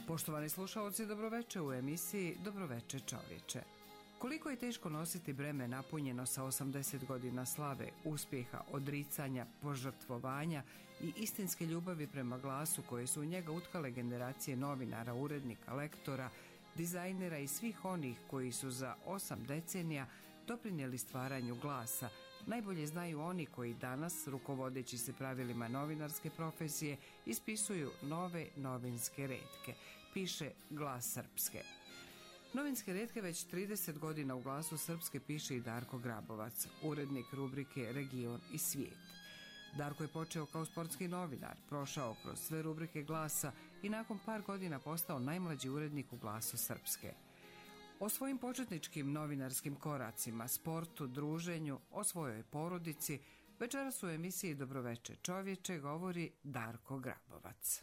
Poštovani slušaoci, dobroveče u emisiji Dobroveče čovječe. Koliko je teško nositi breme napunjeno sa 80 godina slave, uspjeha, odricanja, požrtvovanja i istinske ljubavi prema glasu koje su u njega utkale generacije novinara, urednika, lektora, dizajnera i svih onih koji su za 8 decenija doprinijeli stvaranju glasa. Najbolje znaju oni koji danas, rukovodeći se pravilima novinarske profesije, ispisuju nove novinske retke, piše Glas Srpske. Novinske retke već 30 godina u Glasu Srpske piše i Darko Grabovac, urednik rubrike Region i svijet. Darko je počeo kao sportski novinar, prošao kroz sve rubrike Glasa i nakon par godina postao najmlađi urednik u Glasu Srpske. O svojim početničkim novinarskim koracima, sportu, druženju, o svojoj porodici, večeras u emisiji Dobroveče čovječe govori Darko Grabovac.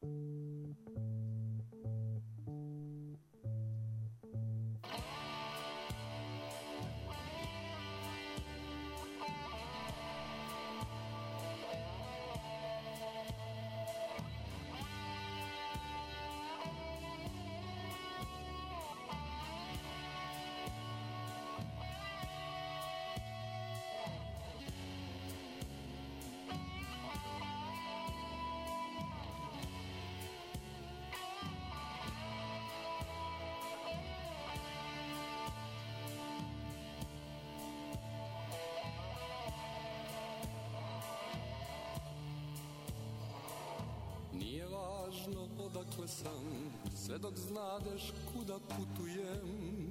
Nije važno odakle sam, sve dok znadeš kuda putujem.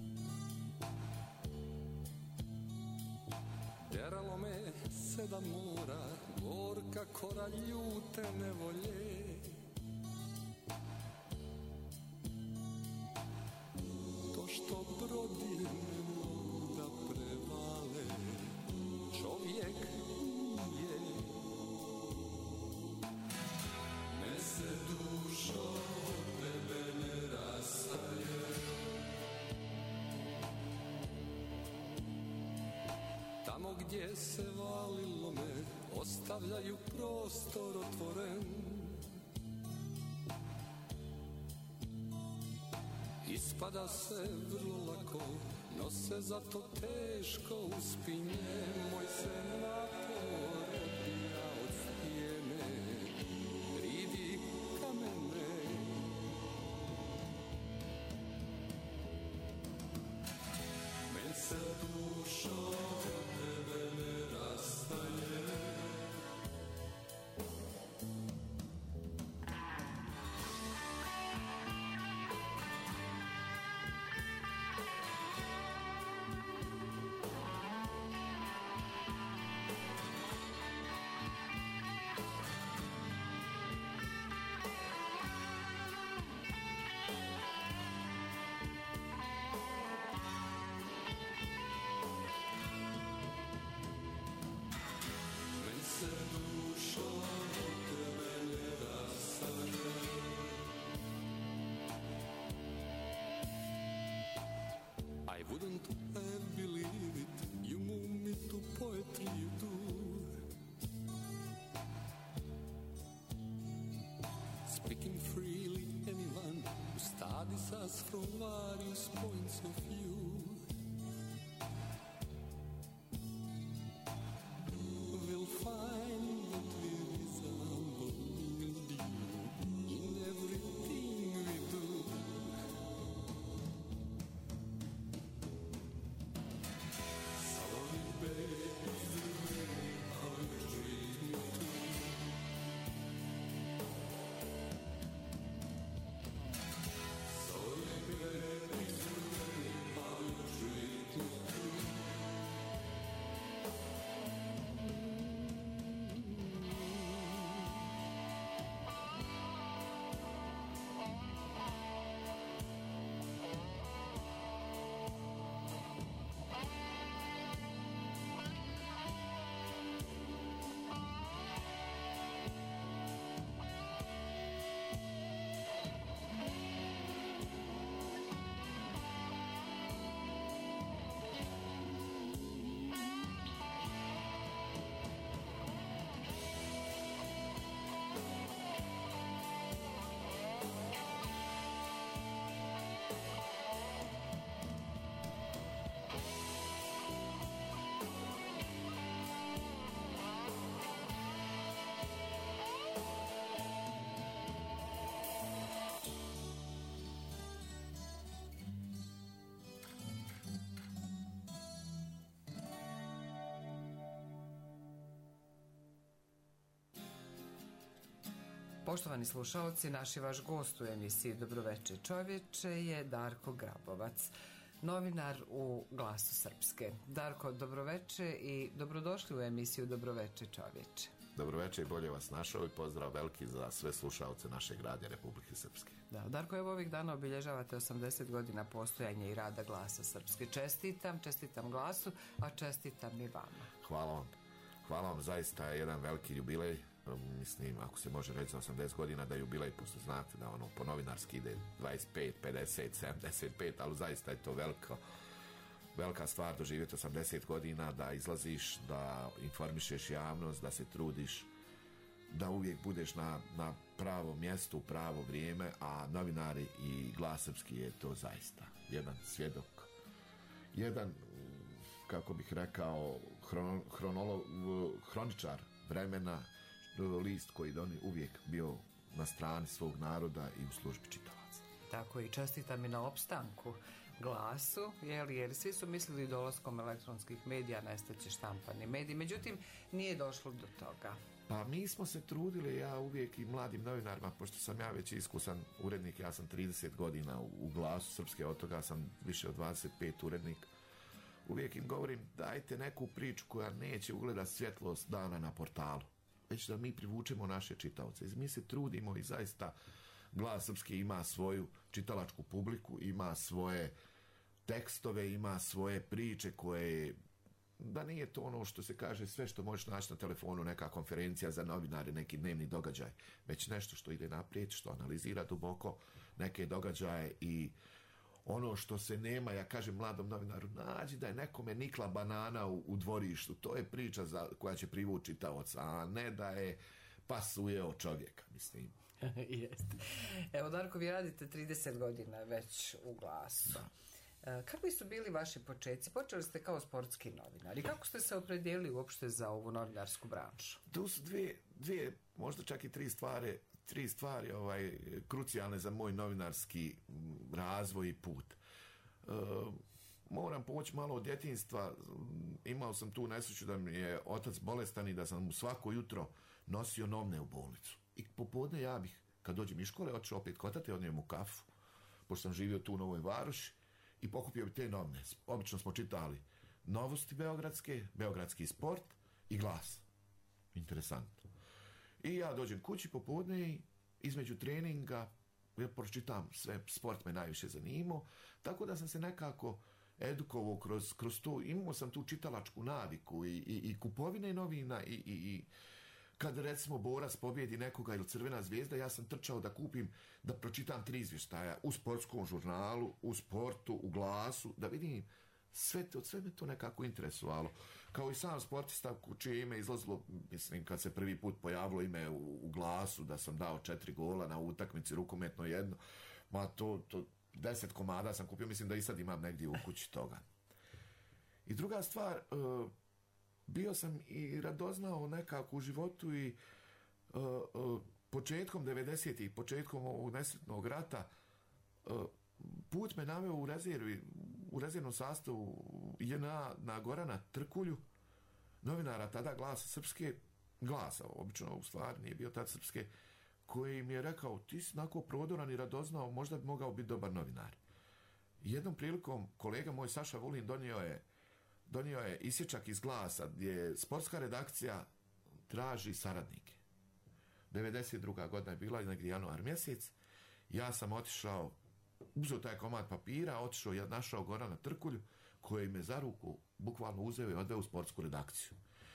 Teralo me 7 mora, gorka kora ljute nevolje. To što brodi ne mogu da prevale, čovjek nije. Me se dušo od tebe ne rastaje. Tamo gdje se valilo me, ostavljaju prostor otvoren. Ispada se vrlo lako, no se zato teško uspinje. Moj se napor odbija od stijene, ridi kamene. Men se dušo od tebe ne rastaje. I wouldn't have believed it, you move me to poetry, you do. Speaking freely, anyone who studies us from various points of view will find that we resemble you in everything we do. Baby, how you treat me too. Sorry, baby, Poštovani slušalci, naš i vaš gost u emisiji Dobroveče čovječe je Darko Grabovac, novinar u Glasu Srpske. Darko, dobroveče i dobrodošli u emisiju Dobroveče čovječe. Dobroveče i bolje vas našao i pozdrav veliki za sve slušalce našeg radija Republike Srpske. Da, Darko, evo ovih dana obilježavate 80 godina postojanja i rada Glasa Srpske. Čestitam Glasu, a čestitam i vama. Hvala vam, zaista je jedan veliki jubilej. Mislim, ako se može reći za 80 godina da je jubilej, pošto znate da ono po novinarski ide 25, 50, 75, ali zaista je to velika stvar doživjeti 80 godina, da izlaziš, da informišeš javnost, da se trudiš, da uvijek budeš na pravom mjestu, u pravo vrijeme, a novinari i Glas Srpski je to zaista jedan svjedok, jedan, kako bih rekao, hroničar vremena, list koji je uvijek bio na strani svog naroda i u službi čitalaca. Tako i čestitam i na opstanku Glasu, jer svi su mislili dolaskom elektronskih medija nestaće štampani mediji, međutim nije došlo do toga. Pa mi smo se trudili, ja uvijek i mladim novinarima, pošto sam ja već iskusan urednik, ja sam 30 godina u Glasu Srpske, od toga sam više od 25 urednik, uvijek im govorim dajte neku priču koja neće ugledati svjetlost dana na portalu, već da mi privučemo naše čitaoce. Mi se trudimo i zaista Glas Srpski ima svoju čitalačku publiku, ima svoje tekstove, ima svoje priče koje, da nije to ono što se kaže sve što možeš naći na telefonu, neka konferencija za novinare, neki dnevni događaj, već nešto što ide naprijed, što analizira duboko neke događaje i ono što se nema, ja kažem mladom novinaru, nađi da je nekome nikla banana u dvorištu, to je priča koja će privući čitaoca, a ne da je pas ujeo čovjeka, mislim. Jeste. Evo, Darko, vi radite 30 godina već u Glasu. Da. Kakvi su bili vaši počeci? Počeli ste kao sportski novinar i kako ste se opredijelili uopšte za ovu novinarsku branšu? Tu su dvije, možda čak i tri stvari krucijalne za moj novinarski razvoj i put. Moram poći malo od djetinjstva. Imao sam tu nesreću da mi je otac bolestan i da sam mu svako jutro nosio novne u bolnicu. I popodne ja bih, kad dođem iz škole, otišao opet kotati, odnijem mu kafu, pošto sam živio tu u Novoj Varoši, i pokupio bi te novine. Obično smo čitali Novosti beogradske, Beogradski sport i Glas. Interesantno. I ja dođem kući popodne i između treninga ja pročitam sve, sport me najviše zanimao, tako da sam se nekako edukovao kroz to. Imao sam tu čitalačku naviku i kupovine novina i kad recimo Borac pobjedi nekoga ili Crvena zvijezda, ja sam trčao da kupim, da pročitam 3 izvještaja u sportskom žurnalu, u Sportu, u Glasu, da vidim sve me to nekako interesovalo. Kao i sam sportista čije ime izlazilo, mislim, kad se prvi put pojavilo ime u Glasu, da sam dao 4 gola na utakmici, rukometno jedno, ma to 10 komada sam kupio, mislim da i sad imam negdje u kući toga. I druga stvar, bio sam i radoznao nekako u životu i početkom 90-ih, početkom ovog nesretnog rata, put me naveo u rezervnom sastavu JNA na Gorana Trkulju, novinara tada Glasa Srpske, Glasa, obično u stvari nije bio tad Srpske, koji mi je rekao, ti si onako prodoran i radoznao, možda bi mogao biti dobar novinar. Jednom prilikom kolega moj Saša Vulin donio je isječak iz Glasa gdje sportska redakcija traži saradnike. 92. godina je bila, negdje januar mjesec, ja sam otišao, uzeo taj komad papira, otišao, ja našao Gorana Trkulju, koji me za ruku bukvalno uzeo i odveo u sportsku redakciju.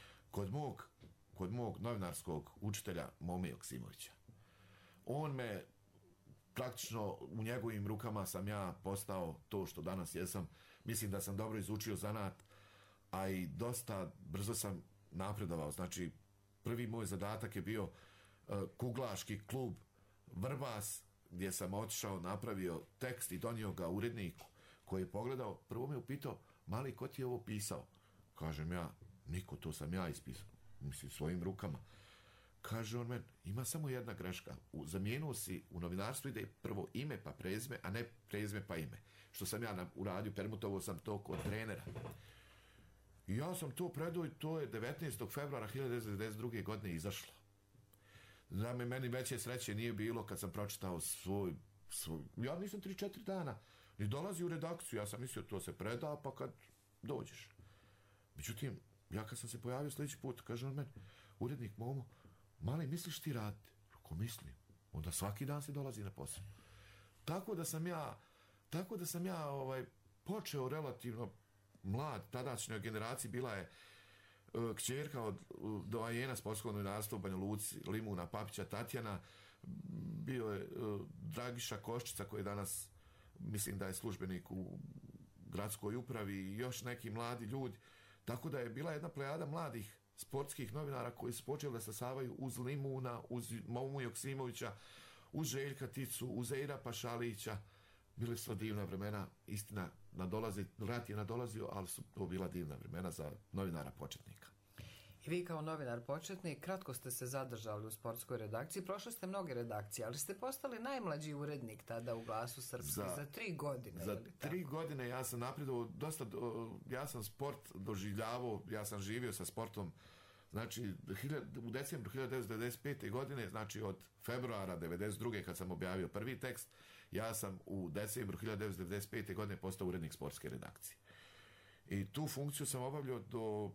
Kod mog novinarskog učitelja Momi Joksimovića. On me, praktično u njegovim rukama sam ja postao to što danas jesam. Mislim da sam dobro izučio zanat, a i dosta brzo sam napredovao. Znači, prvi moj zadatak je bio kuglaški klub Vrbas, gdje sam otišao, napravio tekst i donio ga uredniku, koji je pogledao, prvo me upitao, mali, ko ti je ovo pisao? Kažem ja, niko, to sam ja ispisao, mislim, svojim rukama. Kaže on meni, ima samo jedna greška, zamijenuo si, u novinarstvu ide prvo ime pa prezime, a ne prezime pa ime. Što sam ja uradio, permutovao sam to kod trenera. I ja sam to predao i to je 19. februara 1992. godine izašlo. Da meni veće sreće nije bilo kad sam pročitao svoj... Ja nisam 3-4 dana ni dolazi u redakciju, ja sam mislio to se preda, pa kad dođeš. Međutim, ja kad sam se pojavio sljedeći put, kaže on meni, urednik Momo, mali, misliš ti raditi? Ako mislim, onda svaki dan se dolazi na posao. Tako da sam ja počeo relativno mlad, tadašnjoj generaciji, bila je kćerka od doajena sportskog novinarstva u Banja Luci, Limuna Papića, Tatjana, bio je Dragiša Koščica koji je danas, mislim da je službenik u gradskoj upravi i još neki mladi ljudi. Tako da je bila jedna plejada mladih sportskih novinara koji su počeli da stasavaju uz Limuna, uz Momu Joksimovića, uz Željka Ticu, uz Eira Pašalića. Bile su divna vremena, istina, rat je nadolazio, ali su to bila divna vremena za novinara početnika. I vi kao novinar početnik, kratko ste se zadržali u sportskoj redakciji, prošli ste mnoge redakcije, ali ste postali najmlađi urednik tada u Glasu Srpske za 3 godine. Za 3 godine ja sam napredovao dosta, ja sam sport doživljavao, ja sam živio sa sportom, znači u decembru 1995. godine, znači od februara 1992. kad sam objavio prvi tekst, ja sam u decembru 1995. godine postao urednik sportske redakcije. I tu funkciju sam obavljao do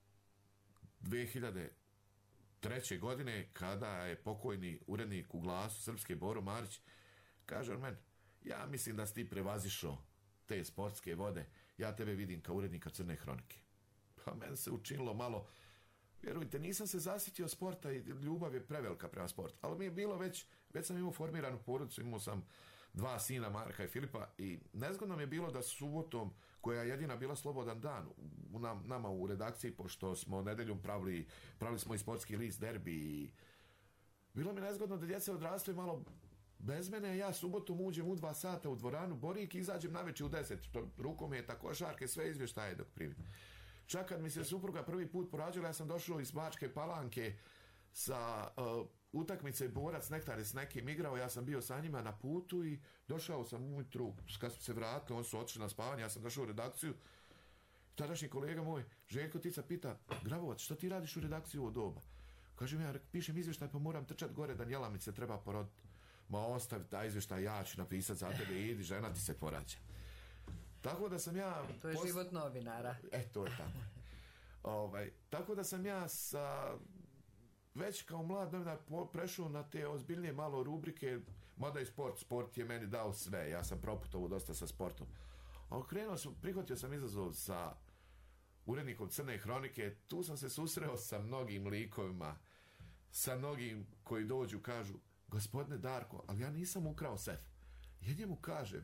2003. godine kada je pokojni urednik u Glasu Srpske Boro Marić kaže on meni, ja mislim da si ti prevazišao te sportske vode, ja tebe vidim kao urednika Crne hronike. Pa meni se učinilo malo, vjerujte, nisam se zasjetio sporta i ljubav je prevelika prema sportu, ali mi je bilo već sam imao formiranu porodicu, imao sam 2 sina, Marka i Filipa, i nezgodno mi je bilo da subotom, koja je jedina bila slobodan dan nama u redakciji, pošto smo nedeljom pravili smo i sportski list Derbi, i bilo mi nezgodno da djeca odrastaju malo bez mene, a ja subotom uđem u 2 sata u dvoranu Borik i izađem navečer u 10, rukometa, košarke, sve izvještaje dok primim. Čak kad mi se supruga prvi put porađala, ja sam došao iz Bačke Palanke sa utakmice Borac Nektare s nekim igrao, ja sam bio sa njima na putu i došao sam ujutru, kad smo se vratili, oni su otišli na spavanje, ja sam došao u redakciju, tadašnji kolega moj Željko Tica pita, Grabovac, što ti radiš u redakciji u ovo doba? Kažem ja, pišem izvještaj, pa moram trčati gore, Danijela mi se treba poroditi. Ma ostavi taj izvještaj, ja ću napisati za tebe, idi, žena ti se porađa. Tako da sam ja... To je život novinara. To je tako. Tako da sam ja već kao mlad novinar prešao na te ozbiljnije malo rubrike, mada i sport je meni dao sve, ja sam proputovao dosta sa sportom. Ali prihvatio sam izazov sa urednikom Crne hronike, tu sam se susreo sa mnogim likovima, sa mnogim koji dođu, kažu, gospodine Darko, ali ja nisam ukrao sef. Ja njemu kažem,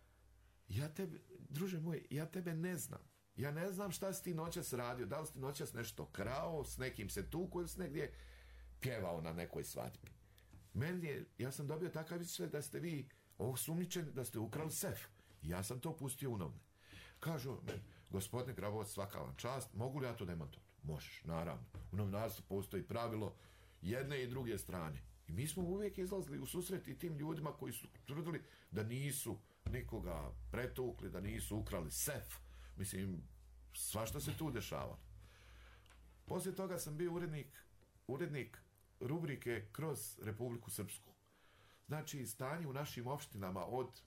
druže moj, ja tebe ne znam. Ja ne znam šta si ti noćas radio, da li si ti noćas nešto krao, s nekim se tuku ili si negdje pjevao na nekoj svadbi. Ja sam dobio takav izvještaj da ste vi osumnjičeni da ste ukrali sef. Ja sam to pustio u novine. Kažu, gospodine Grabovac, svaka vam čast, mogu li ja to demantovati? Možeš, naravno. U novinarstvu postoji pravilo jedne i druge strane. I mi smo uvijek izlazili u susret i tim ljudima koji su trudili da nisu nikoga pretukli, da nisu ukrali sef. Mislim, svašta se tu dešavalo. Poslije toga sam bio urednik rubrike Kroz Republiku Srpsku. Znači, stanje u našim opštinama od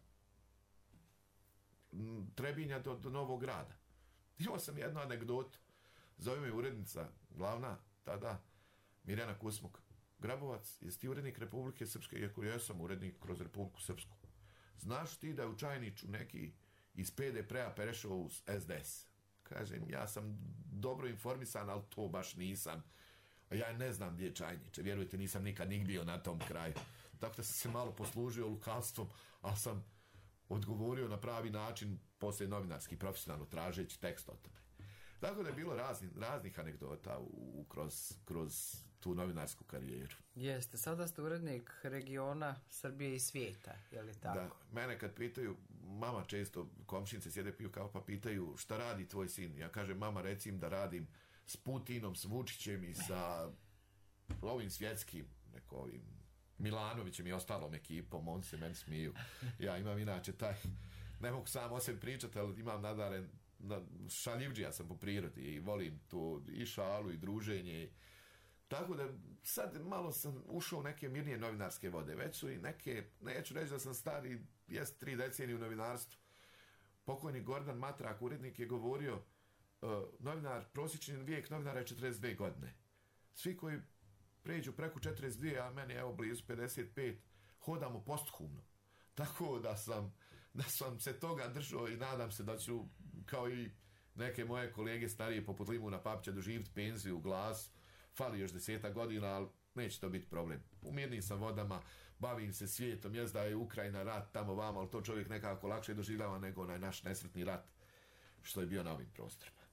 Trebinja do Novog Grada. Imao sam jednu anegdotu. Zove me urednica glavna, tada, Mirjana Kusmuk. Grabovac, jesi ti urednik Republike Srpske? Iako ja sam urednik Kroz Republiku Srpsku. Znaš ti da je u Čajniču neki iz PDP-a prešao u SDS? Kažem, ja sam dobro informisan, ali to baš nisam. Ja ne znam gdje je Čajniče. Vjerujte, nisam nikad bio na tom kraju. Tako da sam se malo poslužio lukavstvom, ali sam odgovorio na pravi način, poslije novinarski, profesionalno, tražeći tekst o tome. Tako da je bilo raznih anegdota kroz tu novinarsku karijeru. Jeste, sada ste urednik regiona Srbije i svijeta, je li tako? Da, mene kad pitaju, mama često, komšinice sjede piju kavu pa pitaju šta radi tvoj sin. Ja kažem, mama, recim da radim s Putinom, s Vučićem i sa ovim svjetskim, ovim Milanovićem i ostalom ekipom, on se meni smiju. Ja imam inače ne mogu sam o sebi pričati, ali imam nadaren, šaljivđija sam po prirodi i volim tu i šalu i druženje. Tako da sad malo sam ušao u neke mirnije novinarske vode. Već su i neke, neću reći da sam stari, jest 3 decenije u novinarstvu. Pokojni Gordan Matrak, urednik, je govorio prosječni vijek novinara je 42 godine. Svi koji pređu preko 42, a meni evo blizu 55, hodamo posthumno. Tako da sam se toga držao i nadam se da ću, kao i neke moje kolege starije poput Limuna Papića, doživjeti penziju u Glasu. Fali još 10 godina, ali neće to biti problem. U mirnim sam vodama, bavim se svijetom, jest da je Ukrajina rat tamo vamo, ali to čovjek nekako lakše doživljava nego onaj naš nesretni rat što je bio na ovim prostorima.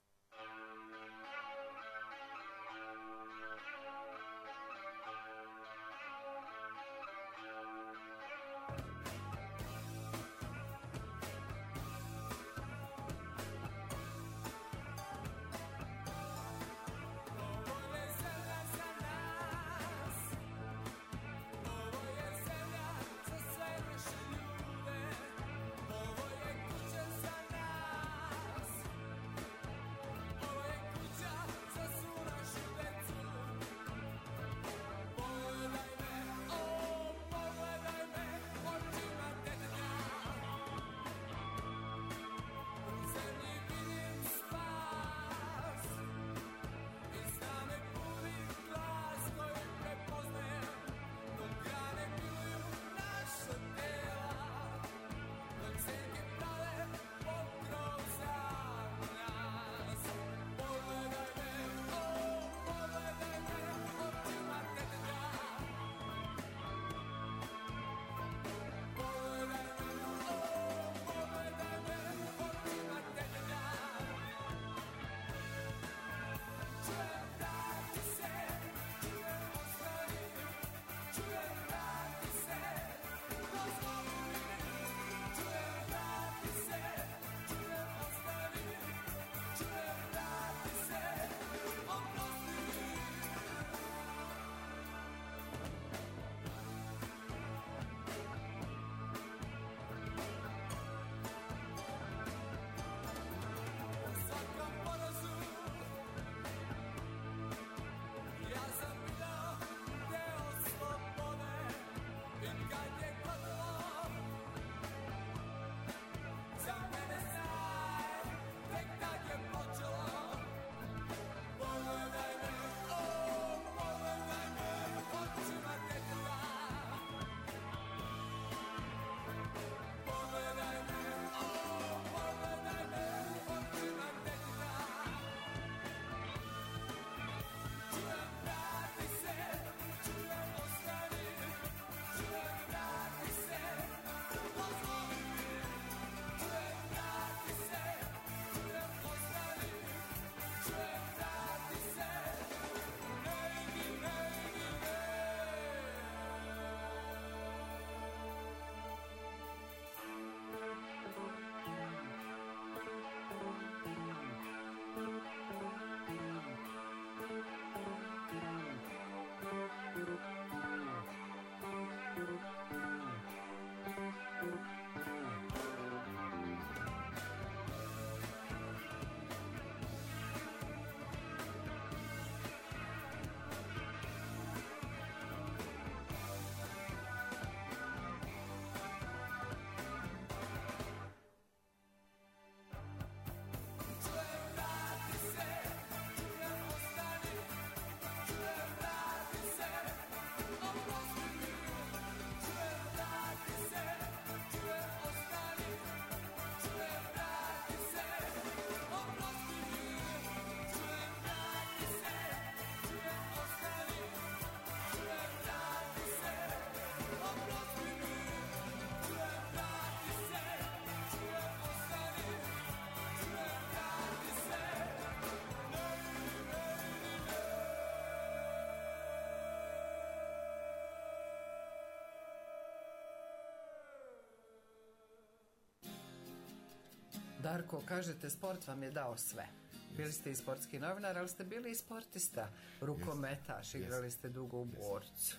Darko, kažete, sport vam je dao sve. Bili ste i sportski novinar, ali ste bili i sportista, rukometaš, igrali ste dugo u Borcu.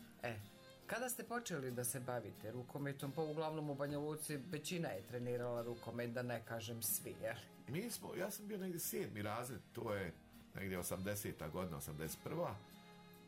Kada ste počeli da se bavite rukometom, pa uglavnom u Banja Luci većina je trenirala rukomet, da ne kažem svi, jel? Ja sam bio negdje 7. razred, to je negdje 80. godina, 81.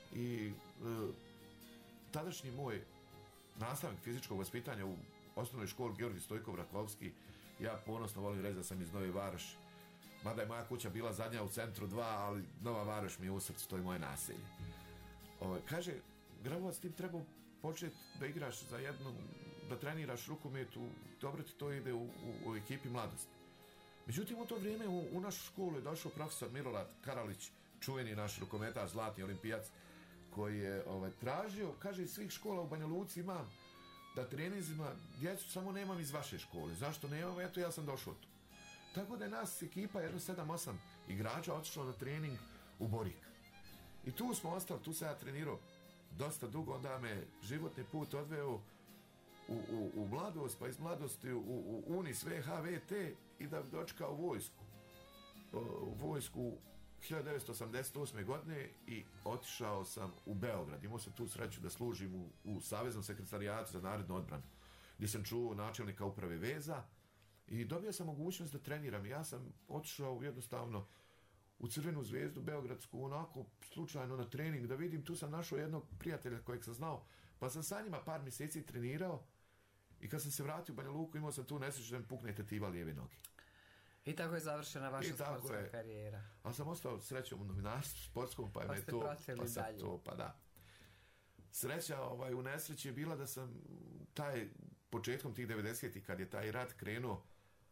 i tadašnji moj nastavnik fizičkog vaspitanja u osnovnoj školi Georgij Stojkov Rakovski, ja ponosno volim reći da sam iz Nove Varoši, mada je moja kuća bila zadnja u centru 2, ali Nova Varoš mi je u srcu, to je moje naselje. Kaže, Grabovac, ti treba početi da igraš za jednu, da treniraš rukometu, dobro ti to ide u ekipi mladosti. Međutim, u to vrijeme u našu školu je došao profesor Milorad Karalić, čuveni naš rukometaš, zlatni olimpijac, koji je tražio, kaže, iz svih škola u Banja Luci imam da treninzima djecu, samo nemam iz vaše škole. Zašto nemam? Eto, ja sam došao tu. Tako da je nas ekipa, jedno 7-8 igrača, otišlo na trening u Borik. I tu smo ostali, tu sam ja trenirao dosta dugo, onda me životni put odveo u mladost, pa iz mladosti u Unis VHVT i da bi dočekao vojsku. U vojsku 1988. godine i otišao sam u Beograd. Imao sam tu sreću da služim u Saveznom sekretarijatu za narodnu odbranu, gdje sam čuo načelnika uprave veza i dobio sam mogućnost da treniram. Ja sam otišao jednostavno u Crvenu zvezdu Beogradsku, onako slučajno na trening, da vidim, tu sam našao jednog prijatelja kojeg sam znao, pa sam sa njima par mjeseci trenirao i kad sam se vratio u Banja Luku imao sam tu nesreću da mi pukne tetiva lijeve noge. I tako je završena vaša sportska karijera. Ali sam ostao srećom u novinarstvu sportskom, pa je to, pa da. Sreća u nesreći je bila da sam početkom tih 90-ih, kad je taj rat krenuo,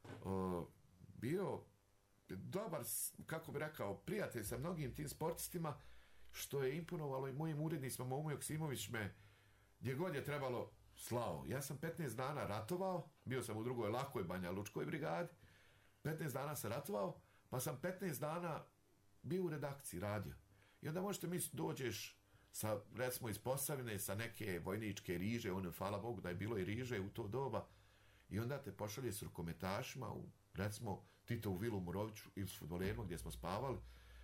bio dobar, kako bi rekao, prijatelj sa mnogim tim sportistima, što je imponovalo i mojim urednicima. Momo Joksimović me, gdje god je trebalo, slao. Ja sam 15 dana ratovao, bio sam u drugoj lakoj Banja Lučkoj brigadi, 15 dana sam ratovao, pa sam 15 dana bio u redakciji, radio. I onda možete misliti, dođeš sa, recimo, iz Posavine, sa neke vojničke riže, hvala Bogu da je bilo i riže u to doba, i onda te pošalje s rukometašima u, recimo, Tito u vilu Moroviću ili s fudbalerima gdje smo spavali,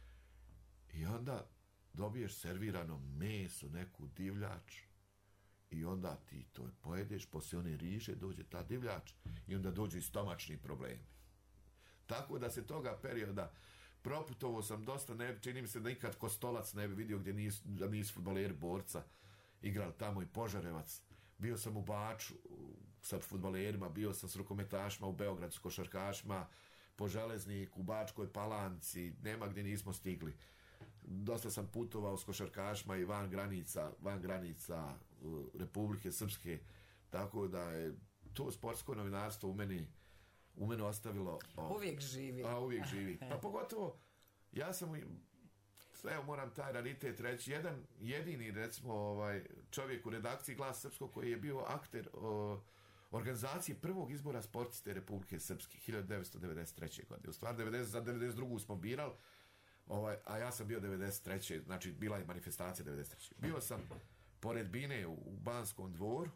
i onda dobiješ servirano meso, neku divljač, i onda ti to pojedeš, poslije one riže dođe ta divljač i onda dođu i stomačni problemi. Tako da se toga perioda proputovao sam dosta, čini mi se da nikad Kostolac ne bi vidio da nisu fudbaleri Borca igrali tamo, i Požarevac. Bio sam u Baču sa fudbalerima, bio sam s rukometašima u Beogradu, s košarkašima, po Železniku, u Bačkoj Palanci, nema gdje nismo stigli. Dosta sam putovao s košarkašima i van granica Republike Srpske, tako da je to sportsko novinarstvo u mene ostavilo... Uvijek živi. Uvijek živi. Pa pogotovo, ja sam, evo moram taj raritet reći, jedan jedini, recimo, čovjek u redakciji Glas Srpskog koji je bio akter organizacije prvog izbora sportiste Republike Srpske 1993. godine. U stvari za 92. smo birali, a ja sam bio 93. Znači bila je manifestacija 93. Bio sam pored bine u Banskom dvoru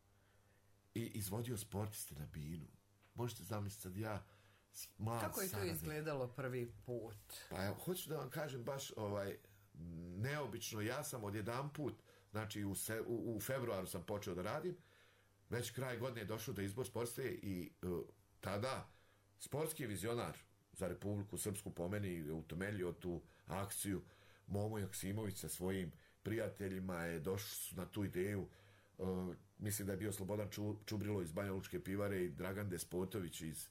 i izvodio sportiste na binu. Možete zamisliti sad ja mlad. Kako je to izgledalo prvi put? Pa ja hoću da vam kažem baš neobično. Ja sam odjedanput, znači u februaru sam počeo da radim, već kraj godine je došao do izbor sportiste i tada sportski vizionar za Republiku Srpsku po meni utemeljio tu akciju. Momo Joksimović sa svojim prijateljima je došli na tu ideju. Mislim da je bio Slobodan Čubrilo iz Banja Lučke pivare i Dragan Despotović iz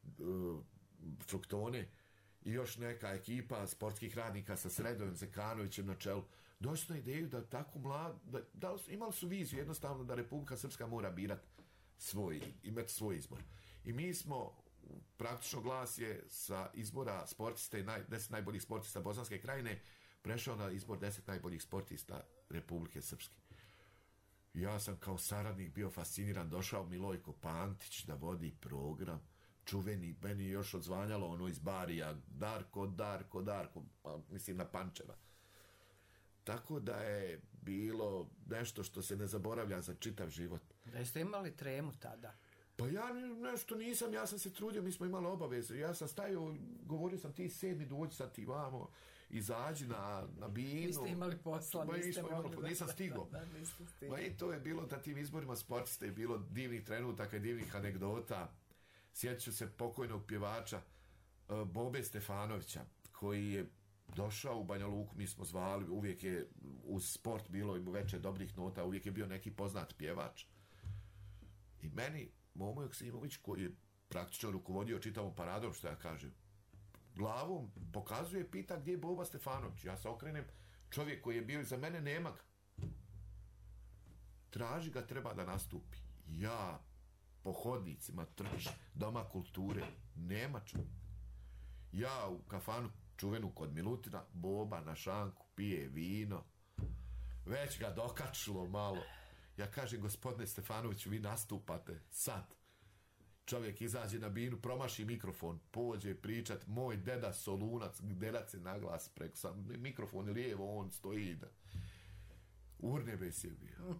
Fruktone i još neka ekipa sportskih radnika sa Sredovim Zekanovićem na čelu. Došli na ideju da tako mlad, imali su viziju jednostavno da Republika Srpska mora birati imati svoj izbor. I mi smo, praktično Glas je sa izbora sportista i 10 najboljih sportista Bosanske krajine prešao na izbor 10 najboljih sportista Republike Srpske. Ja sam kao saradnik bio fasciniran, došao Milojko Pantić da vodi program, čuveni, meni još odzvanjalo ono iz Barija, Darko, pa mislim na Pančeva. Tako da je bilo nešto što se ne zaboravlja za čitav život. Da jeste imali tremu tada? Pa ja nešto nisam, ja sam se trudio, mi smo imali obaveze, ja sam stajao, govorio sam ti 7. dođi sad ti vamo, izađi na binu. Niste imali posla, nisam stigao. Ma i to je bilo na tim izborima sportista, je bilo divnih trenutaka, divnih anegdota. Sjećam se pokojnog pjevača Bobe Stefanovića, koji je došao u Banja Luku, mi smo zvali, uvijek je uz sport bilo i veće dobrih nota, uvijek je bio neki poznat pjevač. I meni, Momo Joksimović, koji je praktično rukovodio čitavom paradom, što ja kažem, glavom pokazuje, pita gdje je Boba Stefanović. Ja se okrenem, čovjek koji je bio iza mene, nema ga. Traži ga, treba da nastupi. Ja po hodnicima trčim, doma kulture, nema čovjek. Ja u kafanu čuvenu kod Milutina, Boba na šanku, pije vino, već ga dokačilo malo. Ja kažem, gospodine Stefanoviću, vi nastupate sad. Čovjek izađe na binu, promaši mikrofon, pođe pričat, moj deda Solunac, dedac je naglas preko sam, mikrofon lijevo, on stoji da... Urnebes je bio.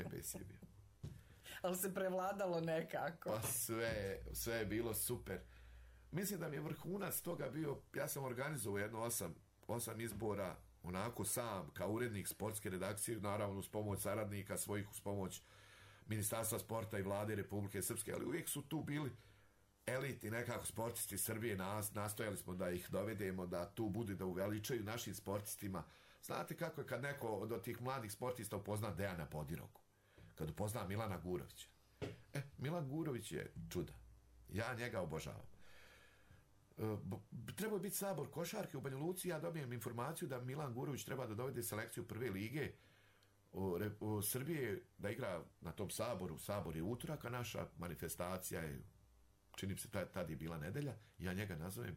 Ali se prevladalo nekako. Pa sve je bilo super. Mislim da mi je vrhunac toga bio, ja sam organizovao jedno 8 izbora, onako sam, kao urednik sportske redakcije, naravno uz pomoć saradnika svojih, uz pomoć Ministarstva sporta i vlade Republike Srpske, ali uvijek su tu bili eliti nekako sportisti Srbije, nastojali smo da ih dovedemo, da tu budu, da uveličaju našim sportistima. Znate kako je kad neko od tih mladih sportista upozna Dejana Bodirogu, kad upozna Milana Gurovića. Milan Gurović je čuda. Ja njega obožavam. Trebao je biti sabor košarke u Banja Luci, ja dobijem informaciju da Milan Gurović treba da dovede selekciju prve lige u Srbije, da igra na tom saboru. Sabor je utorak, a naša manifestacija je, čini se tad je bila nedelja, ja njega nazovem: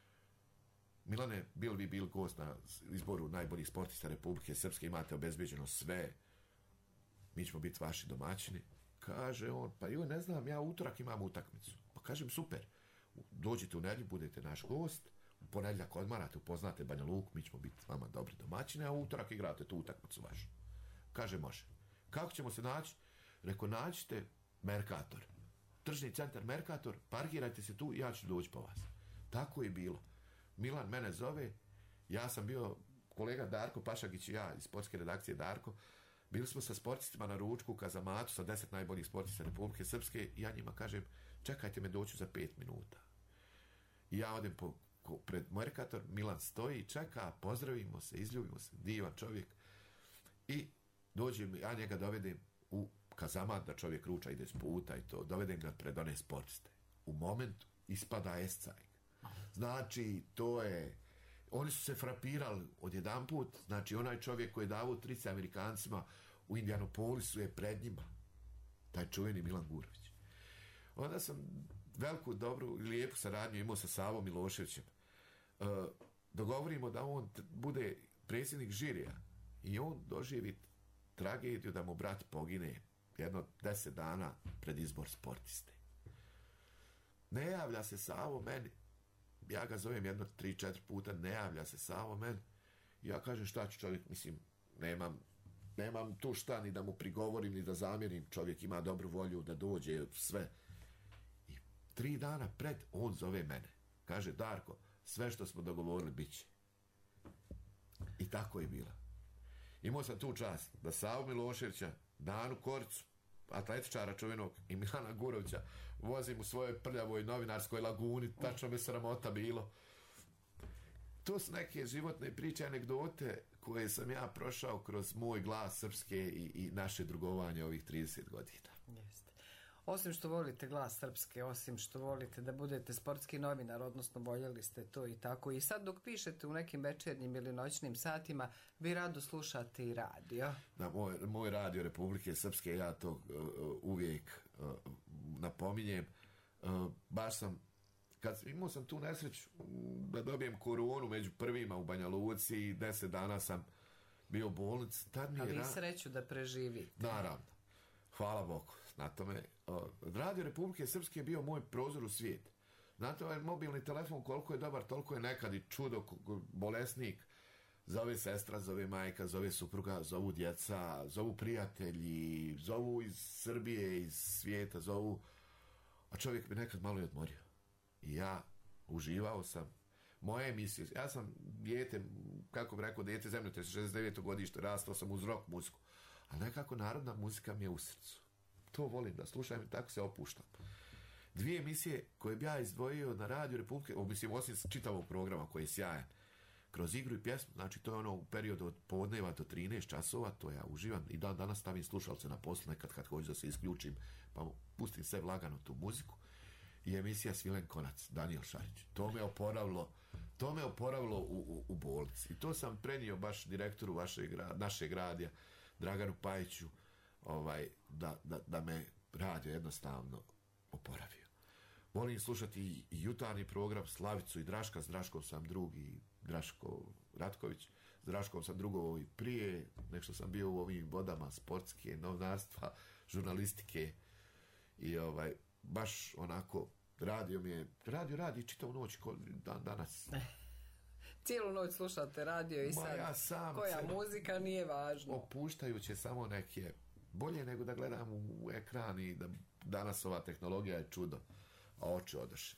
Milane, bil gost na izboru najboljih sportista Republike Srpske, imate obezbeđeno sve, mi ćemo biti vaši domaćini. Kaže on, pa joj, ne znam, ja utorak imam utakmicu. Pa kažem, super, dođite u nedjelju, budete naš gost, u ponedjeljak odmarate, upoznate Banja Luku, mi ćemo biti vama dobri domaćini, a u utorak igrate tu utakmicu vašu. Kaže, može. Kako ćemo se naći? Reko, nađite Merkator, tržni centar Merkator, parkirajte se tu, ja ću doći po vas. Tako je bilo. Milan mene zove, ja sam bio, kolega Darko Pašagić i ja iz sportske redakcije Darko, bili smo sa sportistima na ručku u kazamatu sa 10 najboljih sportista Republike Srpske i ja njima kažem, čekajte me, doću za 5 minuta. I ja odem pred Merkator, Milan stoji, čeka, pozdravimo se, izljubimo se, divan čovjek, i dođem, ja njega dovedem u kazamat, da čovjek ruča, ide s puta i to, dovedem ga pred one sportiste. U momentu ispada escajk. Znači, to je, oni su se frapirali odjedanput, znači onaj čovjek koji je davao trice Amerikancima u Indianapolisu je pred njima, taj čuveni Milan Gurović. Onda sam veliku, dobru i lijepu saradnju imao sa Savom Miloševićem. Dogovorimo da on bude predsjednik žirija i on doživi tragediju da mu brat pogine jedno 10 dana pred izbor sportiste. Ne javlja se Savo meni, ja ga zovem jedno 3-4 puta, ne javlja se Savo meni. Ja kažem, šta ću, čovjek, mislim, nemam tu šta ni da mu prigovorim ni da zamjerim, čovjek ima dobru volju da dođe, sve. I 3 dana pred on zove mene, kaže, Darko, sve što smo dogovorili bit će. I tako je bila. Imao sam tu čast da Savu Miloševića, Danu Koricu, atletičara čuvenog, i Milana Gurovića vozim u svojoj prljavoj novinarskoj laguni, tačno me sramota bilo. To su neke životne priče, anegdote koje sam ja prošao kroz moj Glas Srpske i naše drugovanje ovih 30 godina. Jeste. Osim što volite Glas Srpske, osim što volite da budete sportski novinar, odnosno voljeli ste to i tako, i sad dok pišete u nekim večernjim ili noćnim satima, vi rado slušate i radio. Na moj radio Republike Srpske, ja to uvijek napominjem, baš sam, imao sam tu nesreću da dobijem koronu među prvima u Banja Luci i 10 dana sam bio u bolnici. Ali i sreću da preživite. Naravno. Hvala Bogu na tome. Radio Republike Srpske je bio moj prozor u svijet. Znate, ovaj mobilni telefon koliko je dobar, toliko je nekad i čudo, bolesnik. Zove sestra, zove majka, zove supruga, zovu djeca, zovu prijatelji, zovu iz Srbije, iz svijeta, zovu... A čovjek bi nekad malo i odmorio. I ja uživao sam. Moje emisije, ja sam dijete, kako bi rekao, dijete zemljotres, 69. godište, rastao sam uz rock muziku. Ali nekako narodna muzika mi je u srcu. To volim da slušam i tako se opuštam. 2 emisije koje bi ja izdvojio na Radio Republike, mislim, osim čitavog programa koji je sjajan, kroz igru i pjesmu, znači to je ono u periodu od podneva do 13 časova, to ja uživam i danas stavim slušalce na poslu nekad kad hoću da se isključim, pa pustim sve lagano tu muziku. I emisija Svilen Konac, Danijel Šarić. To me oporavilo u bolnici. I to sam prenio baš direktoru našeg radija, Draganu Pajiću, da me radio jednostavno oporavio. Volim slušati i jutarnji program Slavicu i Draška, s Draškom sam drug i Draško Ratković, s Draškom sam drugo i prije, nešto sam bio u ovim vodama sportske, novinarstva, žurnalistike i baš onako radio čitavu noć danas. Cijelu noć slušate radio i sad koja muzika nije važno. Opuštajuće samo neke, bolje nego da gledam u ekran i da danas ova tehnologija je čudo, a oči odoše.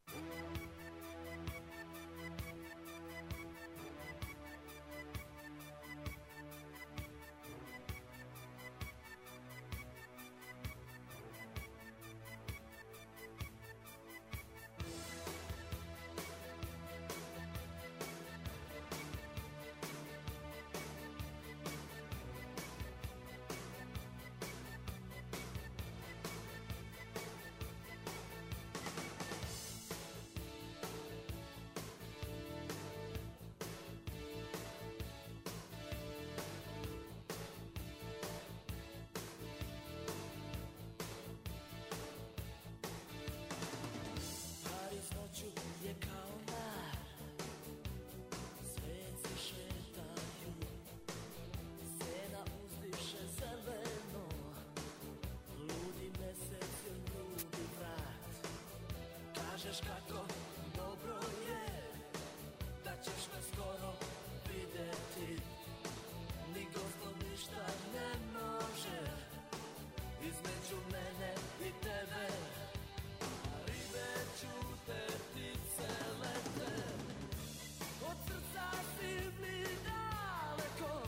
Kako dobro je da ćeš me skoro vidjeti, ni gotovo ništa ne može između mene i tebe, a ribe čute, ptice lete, od srca si mi daleko,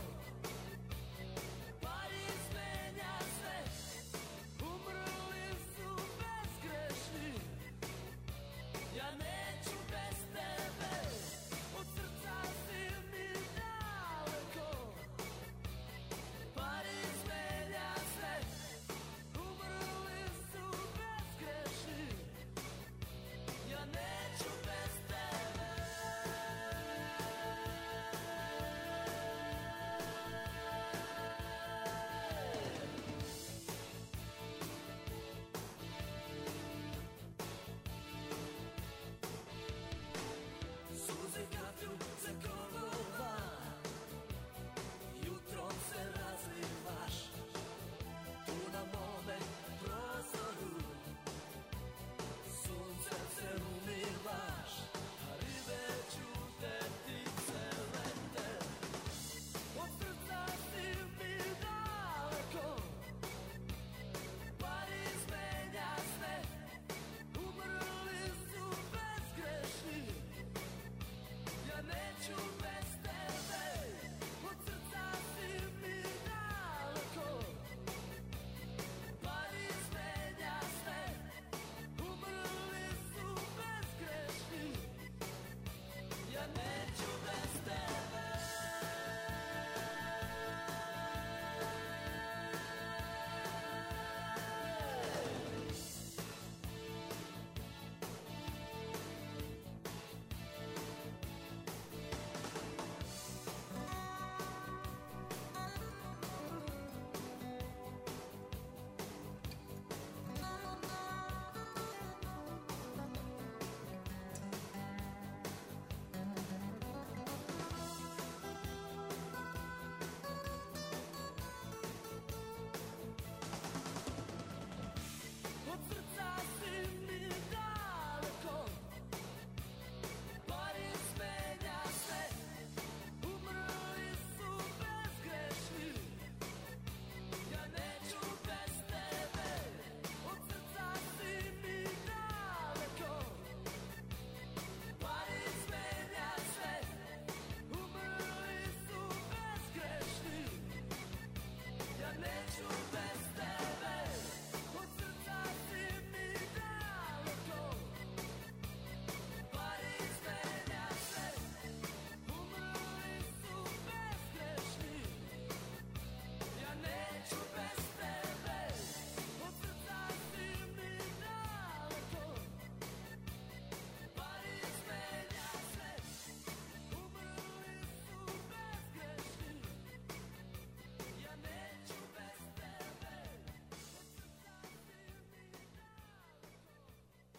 pa izmenja se, umrli su bezgrešni.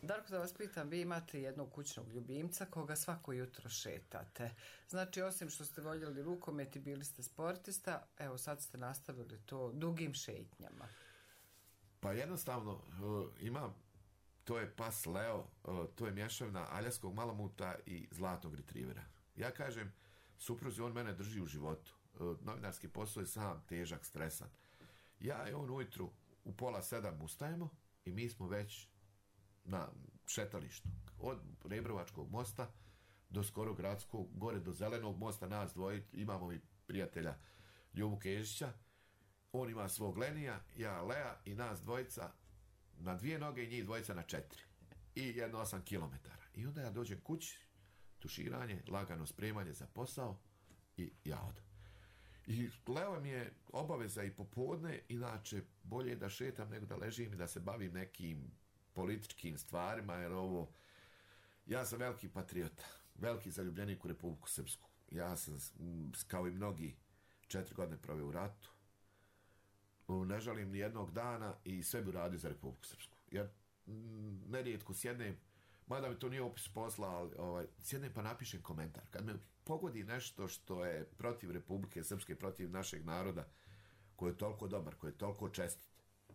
Darko, da vas pitam, vi imate jednog kućnog ljubimca koga svako jutro šetate. Znači, osim što ste voljeli rukomet i bili ste sportista, evo sad ste nastavili to dugim šetnjama. Pa jednostavno imam, to je pas Leo, to je mješavina aljaskog malamuta i zlatnog retrivera. Ja kažem, supruzi, on mene drži u životu. Novinarski posao je sam težak, stresan. Ja i on ujutru u 6:30 ustajemo i mi smo već na šetalištu. Od Rebrovačkog mosta do skoro gradskog, gore do Zelenog mosta, nas dvoje, imamo i prijatelja Ljubu Kežića. On ima svog Lenija, ja Lea i nas dvojica na 2 noge i njih dvojica na 4. I jedno 8 kilometara. I onda ja dođem kući, tuširanje, lagano spremanje za posao i ja odem. I Leo mi je obaveza i popodne, inače bolje da šetam nego da ležim i da se bavim nekim političkim stvarima, jer ovo, ja sam veliki patriota, veliki zaljubljenik u Republiku Srpsku. Ja sam, kao i mnogi, 4 godine proveo u ratu. Ne žalim ni jednog dana i sve bi uradio za Republiku Srpsku. Jer nerijetko sjednem, mada mi to nije opis posla, ali sjednem pa napišem komentar. Kad me pogodi nešto što je protiv Republike Srpske, protiv našeg naroda, koji je toliko dobar, koji je toliko čestit,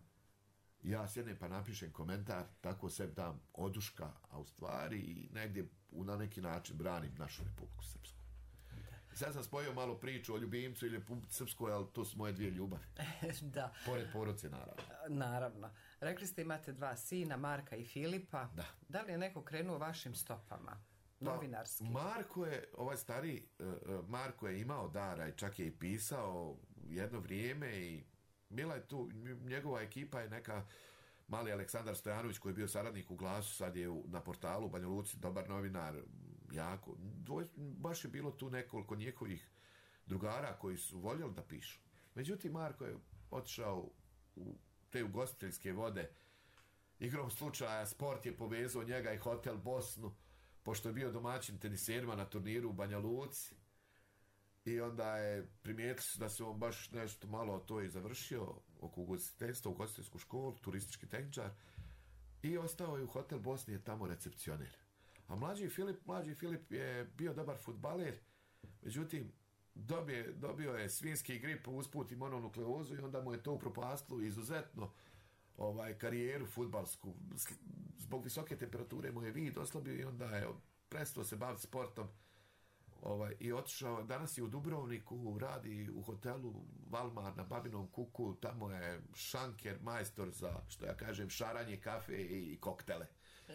ja sjednem pa napišem komentar, tako se dam oduška, a u stvari i negdje na neki način branim našu Republiku Srpsku. Sad sam spojio malo priču o ljubimcu i Republici Srpskoj, ali to su moje 2 ljubavi. Da. Pored porodice, naravno. Naravno. Rekli ste imate 2 sina, Marka i Filipa. Da. Da li je neko krenuo vašim stopama? Novinarski. Marko je, ovaj stariji, Marko je imao dara i čak je i pisao jedno vrijeme i bila je tu, njegova ekipa je neka, mali Aleksandar Stojanović koji je bio saradnik u Glasu, sad je na portalu u Banja Luci, dobar novinar, jako, baš je bilo tu nekoliko njihovih drugara koji su voljeli da pišu. Međutim, Marko je otišao u te ugostiteljske vode, igrom slučaja sport je povezao njega i Hotel Bosnu, pošto je bio domaćin teniserima na turniru u Banja Luci. I onda je primijetili su da se on baš nešto malo to i završio oko ugostiteljstva, ugostiteljsku školu, turistički tehničar, i ostao je u Hotel Bosni, je tamo recepcioner. A mlađi Filip je bio dobar fudbaler, međutim dobio je svinjski grip, usput i mononukleozu, i onda mu je to upropastilo izuzetno karijeru fudbalsku. Zbog visoke temperature mu je vid oslabio i onda je prestao se baviti sportom i otišao. Danas je u Dubrovniku, radi u hotelu Valmar na Babinom Kuku, tamo je šanker, majstor za, što ja kažem, šaranje kafe i koktele.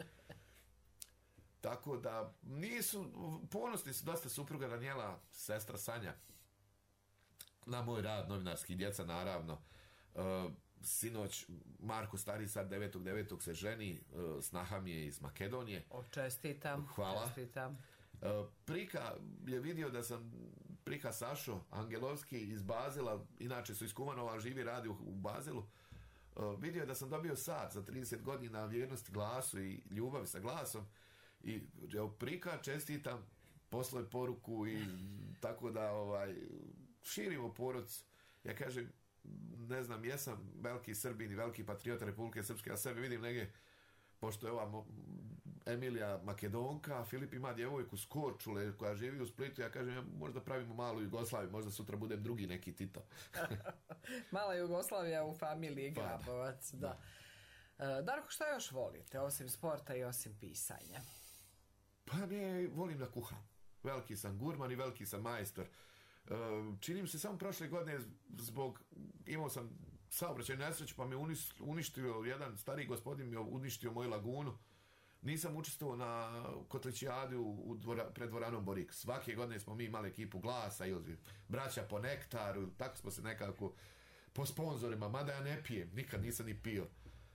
Tako da nisu, ponosni su dosta supruga Danijela, sestra Sanja, na moj rad novinarski, djeca naravno. Sinoć Marko stari sad 9.9. se ženi, snaha mi je iz Makedonije. Čestitam. Hvala. Čestitam. Prika je vidio da sam, Prika Sašo Angelovski iz Bazela, inače su iz Kumanova, živi, radi u Bazelu, vidio je da sam dobio sat za 30 godina vjernosti Glasu i ljubavi sa Glasom, i Prika, čestitam, poslao je poruku, i tako da širimo porodicu. Ja kažem, ne znam, jesam veliki Srbin i veliki patriota Republike Srpske, ja sebe vidim negdje, pošto je ova Emilija Makedonka, Filip ima djevojku s Korčule koja živi u Splitu, ja kažem, možda pravimo malu Jugoslaviju, možda sutra budem drugi neki Tito. Mala Jugoslavija u familiji Grabovac, da. Darko, šta još volite, osim sporta i osim pisanja? Pa ne, volim da kuham. Veliki sam gurman i veliki sam majstor. Čini mi se samo prošle godine imao sam saobraćajnu nesreću, pa me uništio jedan stariji gospodin, mi uništio moju lagunu. Nisam učestvovao na Kotlićijadu pred dvoranom Borik. Svake godine smo mi imali ekipu Glasa ili braća po nektaru, tako smo se nekako po sponzorima, mada ja ne pijem, nikad nisam ni pio.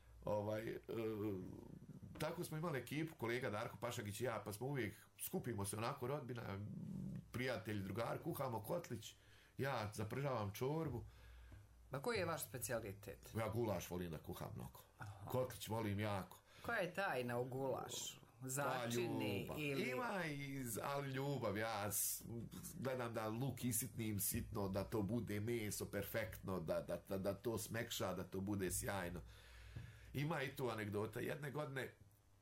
Tako smo imali ekipu, kolega Darko Pašagić i ja, pa smo uvijek skupimo se onako, rodbina, prijatelji, drugari, kuhamo kotlić, ja zapržavam čorbu. Ma koji je vaš specijalitet? Ja gulaš volim da kuham mnogo. Aha. Kotlić volim jako. Koja je tajna u gulašu? Začini ili... Ima ali ljubav, ja gledam da luk isitnim sitno, da to bude meso perfektno, da to smekša, da to bude sjajno. Ima i tu anegdota. Jedne godine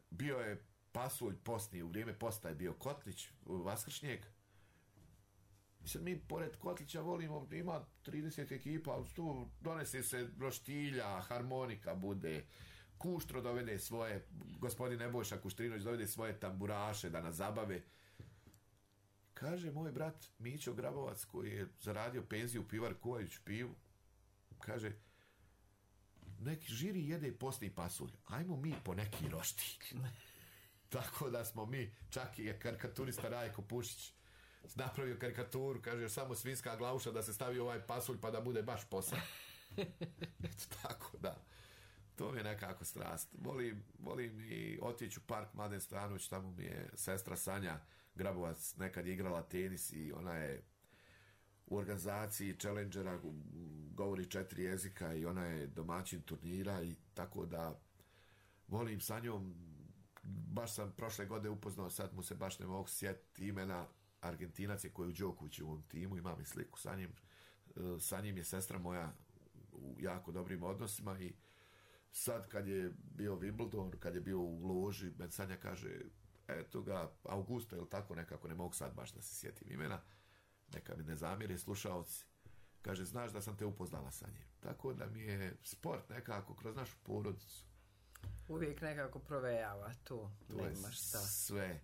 bio je pasulj postni, u vrijeme posta je bio Kotlić, Vaskršnjeg. I sad mi pored Kotlića volimo, ima 30 ekipa, ali tu donese se roštilja, harmonika bude, Kuštro dovede svoje, gospodin Nebojša Kuštrinović dovede svoje tamburaše da nas zabave. Kaže moj brat Mićo Grabovac, koji je zaradio penziju u pivar kuvajući pivu, kaže, neki žiri jede postni pasulj, ajmo mi po neki roštilj. Tako da smo mi, čak i karikaturista Rajko Pušić napravio karikaturu, kaže, još samo svinska glavuša da se stavi ovaj pasulj pa da bude baš posao. Tako da, to mi je nekako strast. Volim i otići u park Mladen Stojanović, tamo mi je sestra Sanja Grabovac nekad je igrala tenis i ona je u organizaciji Challengera, govori 4 jezika i ona je domaćin turnira i tako da volim sa njom. Baš sam prošle godine upoznao, sad mu se baš ne mogu sjetiti imena, Argentinac je koji je u Đokoviću u ovom timu, imam i sliku sa njim. Sa njim je sestra moja u jako dobrim odnosima i sad kad je bio Wimbledon, kad je bio u loži, Ben Sanja kaže, eto ga, Augusto, ili tako nekako, ne mogu sad baš da se sjetim imena, neka mi ne zamjeri slušaoci, kaže, znaš da sam te upoznala sa njim. Tako da mi je sport nekako kroz našu porodicu. Uvijek nekako provejava tu, nemaš šta. Sve.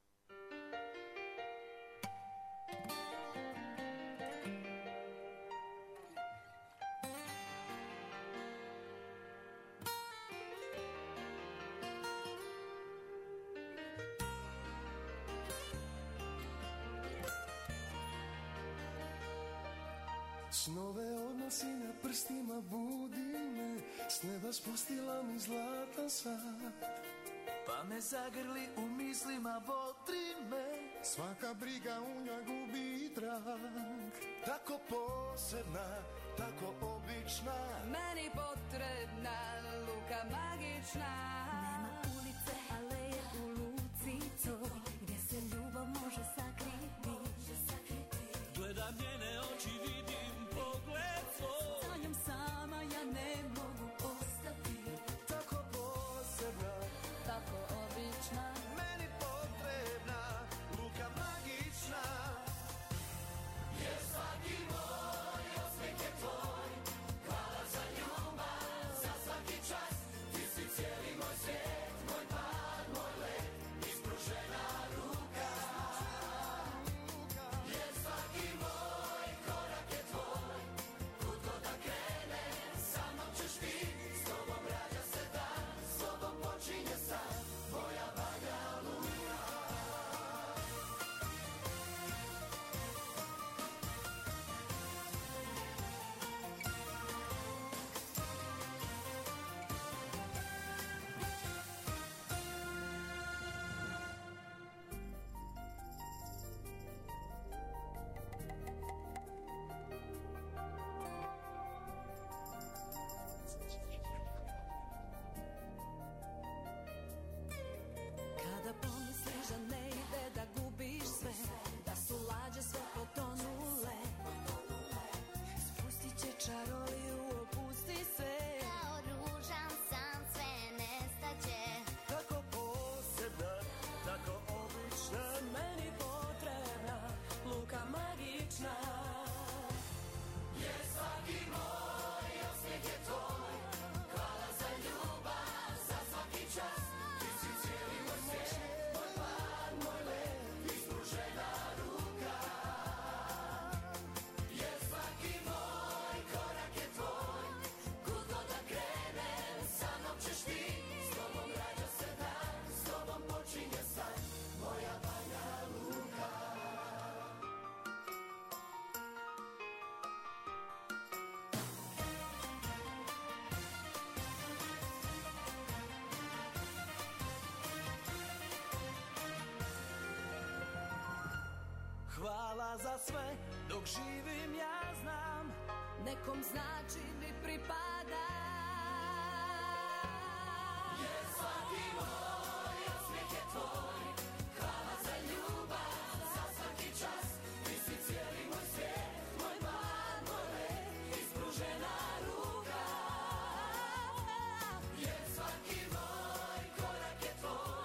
Snove odnosi na prstima budi me, s neba spustila mi zlatan sat, Pa me zagrli u mislima, votri me. svaka briga u njoj gubi trag. Tako posebna, tako obična, Meni potrebna luka magična. Nema ulice, aleje u luci toj, gdje se ljubav može sakriti. Gledam njene oči, vidim pogled tvoj. Sa njom sama ja ne mogu ostati. tako posebna, Tako obična. meni potrebna, luka magična. Jer svaki moj osmijeh je tvoj. Hvala za ljubav, za svaki čas. Ti si cijeli moj svijet, moj pad, moj let. Ispružena ruka. Jer svaki moj korak je tvoj. Kud god da krene, sa mnom ćeš ti. S tobom rađa se dan, s tobom počinje san. Moja Banja Luka. Kada pomisliš da ne ide, da gubiš sve, da su lađe sve potonule, spustit će čaroliju, opusti sve. Kao ružan san sve nestaće. Tako posebna, tako obična, Meni potrebna luka magična. Jer svaki moj osmijeh je tvoj. Hvala za ljubav, za svaki čas. Ti si cijeli moj svijet, moj pad, moj let. Ispružena ruka. Jer svaki moj korak je tvoj. Kud god da krenem, sa mnom ćeš ti. S tobom rađa se dan, s tobom počinje san. Moja Banja Luka. hvala za sve, dok živim ja znam. Nekom znači mi pripada. Jer svaki moj osmijeh je tvoj. Hvala za ljubav, za svaki čas. Ti si cijeli moj svijet, moj pad, moj let. Ispružena ruka. Jer svaki moj korak je tvoj.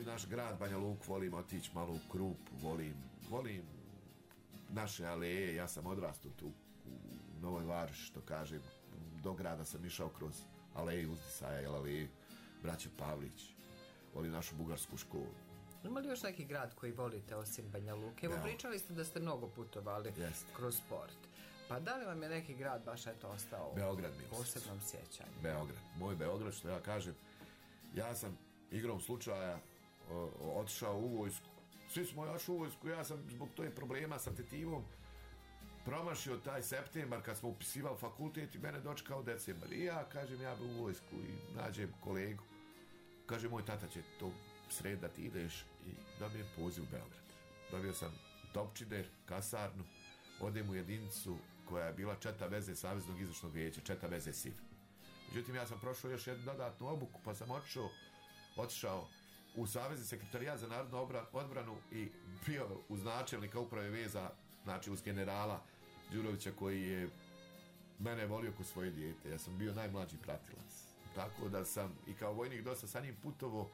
naš grad Banja Luku, volim otići malo u Krupu, volim naše aleje, ja sam odrastao tu u Novoj Varoši, što kažem, do grada sam išao kroz aleju Uzdisaja, jel aleju braća Pavlić, volim našu bugarsku školu. Ima li još neki grad koji volite osim Banja Luke? Evo, pričali ste da ste mnogo putovali kroz sport. Pa da li vam je neki grad baš ostao Beograd u posebnom sjećanju? Beograd, moj Beograd, što ja kažem, ja sam igrom slučaja otišao u vojsku. Svi smo otišli u vojsku, ja sam zbog tog problema sa tetivom promašio taj septembar kad smo upisivali fakultet i mene dočekao decembar. I ja kažem, ja bi u vojsku i nađem kolegu. Kaže, moj tata će to sred da ti ideš i dobijem poziv u Beograd. Dobio sam topčider, kasarnu, odem u jedinicu koja je bila četa veze Saveznog izvršnog vijeća, četa veze SIV. Međutim, ja sam prošao još jednu dodatnu obuku, pa sam otišao u Savezni sekretarijat za narodnu odbranu i bio uz načelnika uprave veza, znači uz generala Đurovića, koji je mene volio ko svoje dijete. Ja sam bio najmlađi pratilac. Tako da sam i kao vojnik dosta sa njim putovo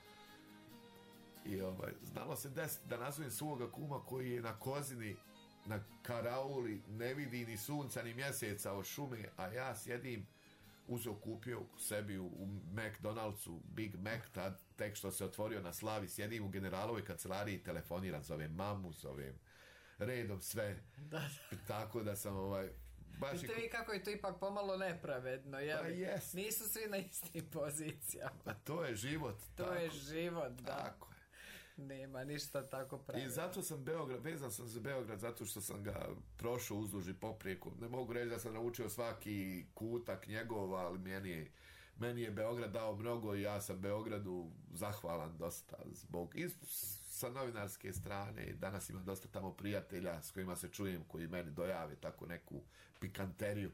i znalo se desiti da nazovem svoga kuma koji je na Kozini, na karauli, ne vidi ni sunca ni mjeseca od šume, a ja sjedim, kupio sebi u McDonald'su Big Mac, tad tek što se otvorio na Slavi, sjedim u generalovoj kancelariji, telefoniram, zovem mamu, zovem redom sve. Da. Tako da sam baš... Vidite vi kako je to ipak pomalo nepravedno, jel? Pa jest. Nisu svi na istim pozicijama. Pa to je život. To je život, da. Tako je. Nema ništa tako pravedno. I zato sam vezan sam za Beograd, zato što sam ga prošao uzduž i poprijeko. Ne mogu reći da sam naučio svaki kutak njegov, ali meni je Beograd dao mnogo i ja sam Beogradu zahvalan dosta zbog sa novinarske strane. Danas imam dosta tamo prijatelja s kojima se čujem, koji meni dojave tako neku pikanteriju.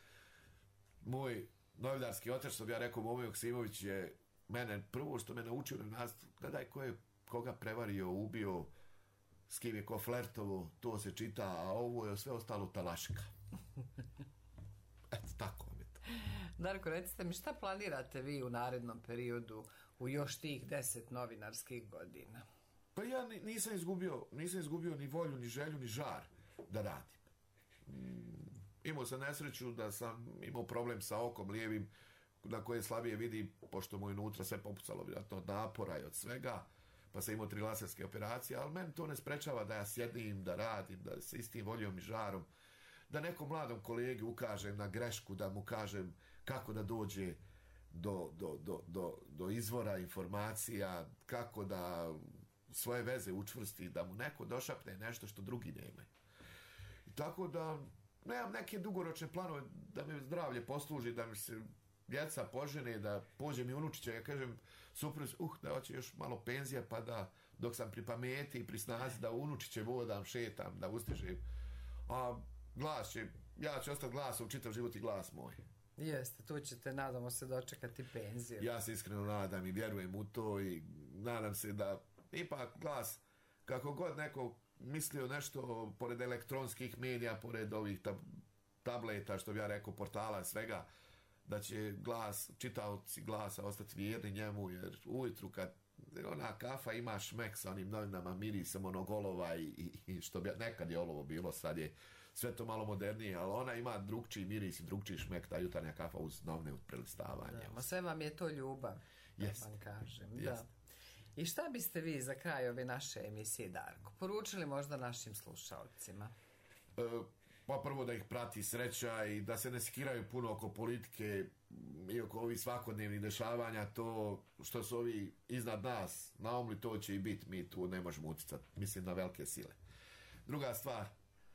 Moj novinarski otac, što bi ja rekao, Momio Joksimović, je mene prvo što me naučio novinarstvu, gledaj ko je koga prevario, ubio, s kim je ko flertovo, to se čita, a ovo je sve ostalo talaška. Eto, tako vam je to. Darko, recite mi, šta planirate vi u narednom periodu u još tih 10 novinarskih godina? Pa ja nisam izgubio ni volju, ni želju, ni žar da radim. Imao sam nesreću da sam imao problem sa okom lijevim, na koje slabije vidim, pošto mu je unutra sve popucalo vjerojatno od napora i od svega, pa sam imao 3 laserske operacije, ali meni to ne sprečava da ja sjedim, da radim, da se istim voljom i žarom, da nekom mladom kolegi ukažem na grešku, da mu kažem kako da dođe do izvora informacija, kako da svoje veze učvrsti, da mu neko došapne nešto što drugi nemaju. I tako da nemam neke dugoročne planove da me zdravlje posluži, da mi se djeca požene, da pođe mi unučića, ja kažem supruzi, da hoće još malo penzija, pa da dok sam pri pameti i pri snazi da unučiće vodam, šetam, da ustižem. A ja ću ostati glasom, čitav život i glas moj. Jeste, tu ćete, nadamo se, dočekati penziju. Ja se iskreno nadam i vjerujem u to i nadam se da ipak glas, kako god neko mislio nešto pored elektronskih medija, pored ovih tableta, što bi ja rekao, portala, svega, da će čitaoci glasa ostati vjerni njemu, jer ujutru kad ona kafa ima šmek sa onim novinama, mirisom onog olova i što bi nekad je olovo bilo, sad je sve to malo modernije, ali ona ima drugčiji miris i drugčiji šmek, ta jutarnja kafa uz novine od prelistavanja. Da, sve vam je to ljubav, da vam kažem. Da. I šta biste vi za kraj ove naše emisije, Darko, poručili možda našim slušalcima? Pa prvo da ih prati sreća i da se ne skiraju puno oko politike i oko ovih svakodnevnih dešavanja, to što su ovi iznad nas naumli, to će i biti, mi tu ne možemo utjecati, mislim na velike sile. Druga stvar,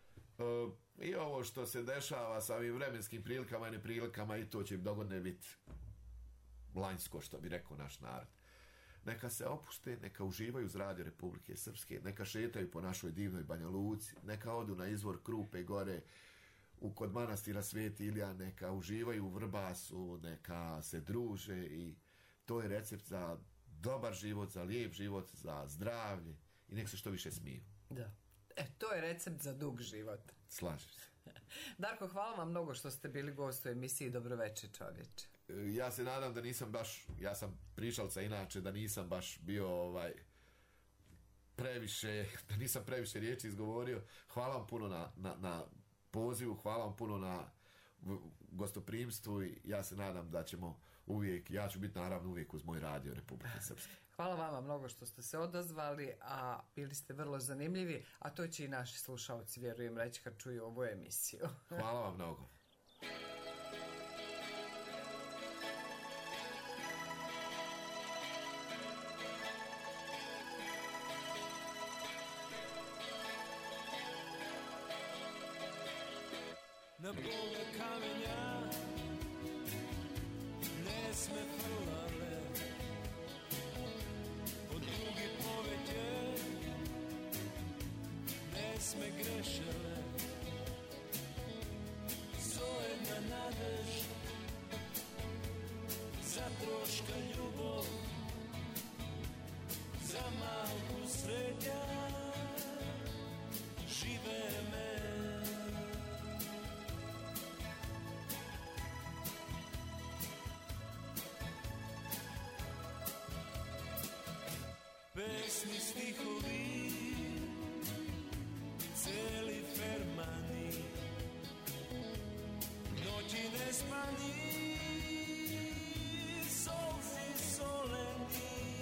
i ovo što se dešava sa ovim vremenskim prilikama i neprilikama, i to će dogodne biti lanjsko, što bi rekao naš narod. Neka se opuste, neka uživaju uz Radio Republike Srpske, neka šetaju po našoj divnoj Banja Luci, neka odu na izvor Krupe gore kod manastira Sveti Ilija, neka uživaju u Vrbasu, neka se druže, i to je recept za dobar život, za lijep život, za zdravlje, i nek se što više smiju. Da. To je recept za dug život. Slažem se. Darko, hvala vam mnogo što ste bili gost u emisiji Dobroveče čovječe. Ja se nadam da nisam baš, ja sam prišalca inače, da nisam baš bio nisam previše riječi izgovorio. Hvala vam puno na pozivu, hvala vam puno na gostoprimstvu i ja se nadam da ćemo uvijek, ja ću biti naravno uvijek uz moj radio Republike Srpske. Hvala vama mnogo što ste se odazvali, a bili ste vrlo zanimljivi, a to će i naši slušalci, vjerujem, reći kad čuju ovu emisiju. Hvala vam mnogo. Na Boga kamenja ne sme frlale, od drugi poveke ne sme grešele, zove na nadež, za troška ljubov, za malku srednja, žive me. Pesni stihovi, celi fermani, noći nespani, solzi soleni,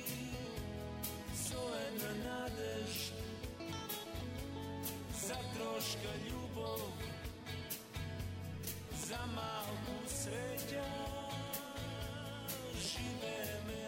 zove na nadež, za troška ljubov, za malku sreća, žive me.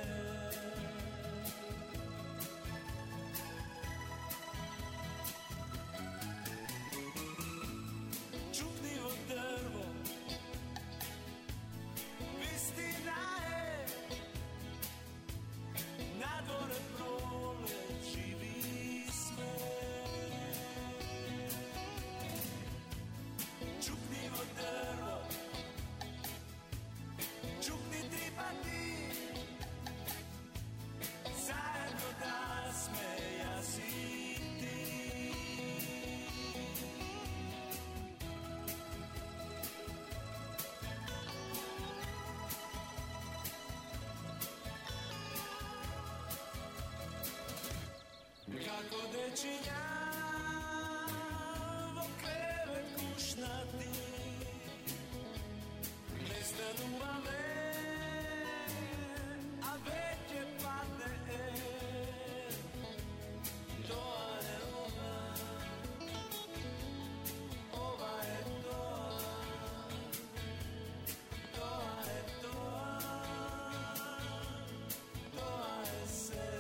Kako dečinja vo krevet kušnati, ne stanuva me, a već je padne, to je ona, ova je to, to je to, to je se.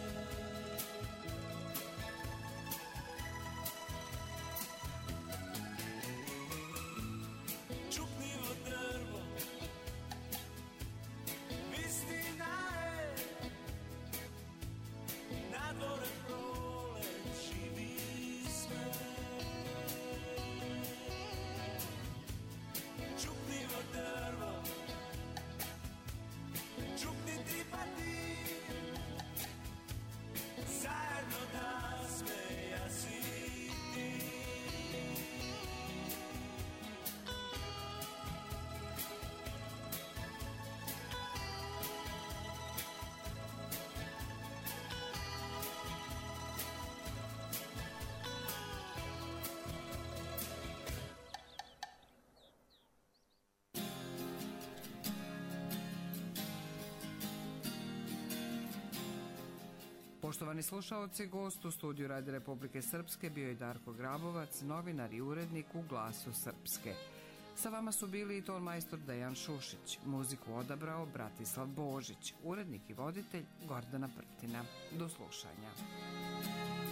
Poštovani slušaoci, gost u studiju Radija Republike Srpske bio je Darko Grabovac, novinar i urednik u Glasu Srpske. Sa vama su bili i tonmajstor Dejan Šušić, muziku odabrao Bratislav Božić, urednik i voditelj Gordana Prtina. Do slušanja.